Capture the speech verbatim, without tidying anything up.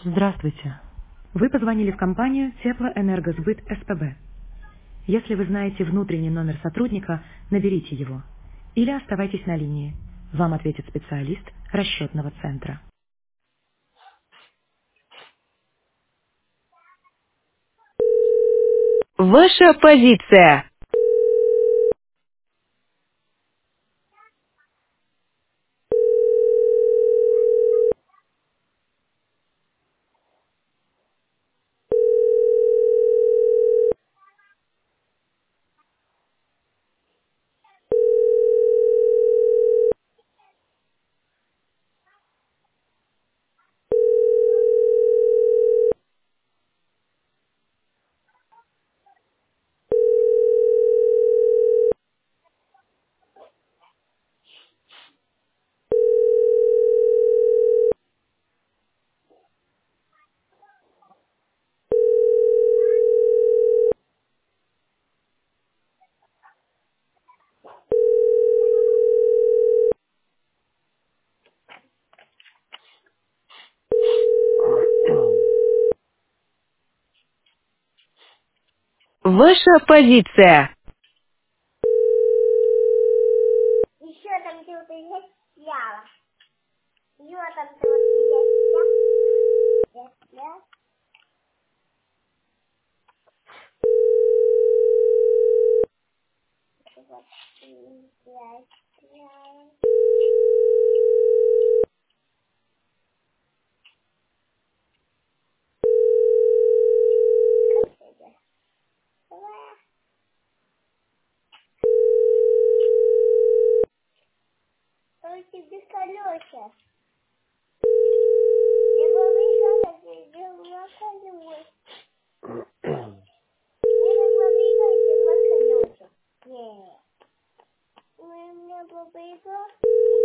Здравствуйте. Вы позвонили в компанию Теплоэнергосбыт СПБ. Если вы знаете внутренний номер сотрудника, наберите его. Или оставайтесь на линии. Вам ответит специалист расчетного центра. Ваша позиция. Ваша позиция. Еще там что-то есть яла. Еще там что-то есть я. Я. Вот. Я. Я. Только без колеса. Я бы выехала, я на колеса. Я бы выехала на колеса. Нет. У меня бы выехала.